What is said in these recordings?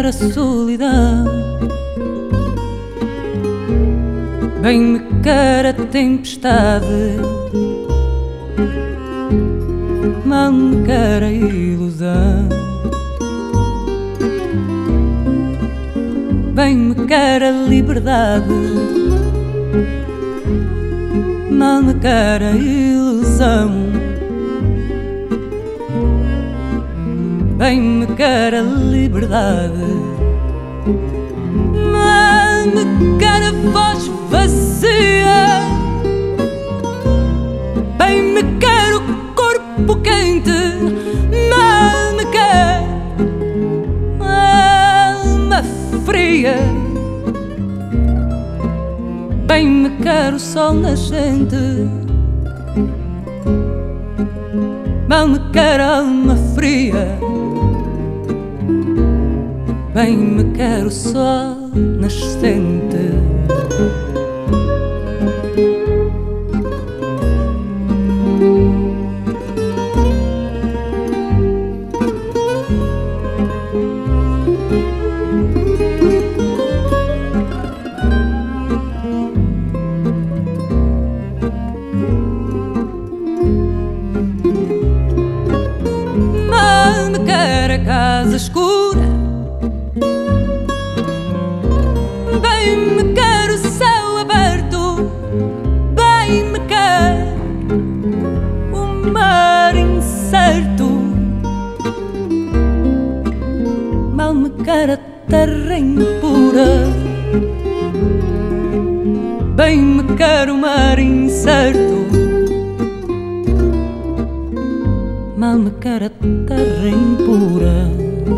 a solidão, bem me quer a tempestade, mal me quer a ilusão. Bem me quer a liberdade, mal me quer a ilusão. Bem me quer a liberdade, mal me quer a voz vazia. Bem me quer o corpo quente, mal me quer a alma fria. Bem me quer o sol nascente, mal me quer a alma fria. Bem me quer o sol nascente. Mal me quer a casa escura, bem me quer o céu aberto. Bem me quer o mar incerto, mal me quer a terra impura. Bem me quer o mar incerto, mal me quer a terra impura.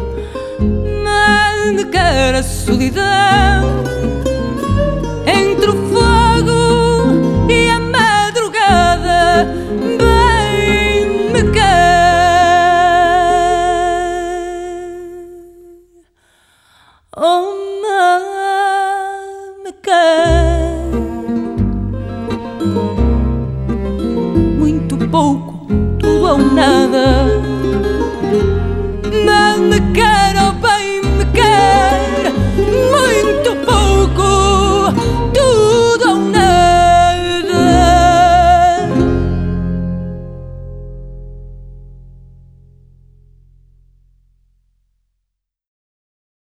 Mal me quer a solidão, entre o fogo e a madrugada. Bem me quer, oh, mal me quer. Muito pouco, tudo ou nada.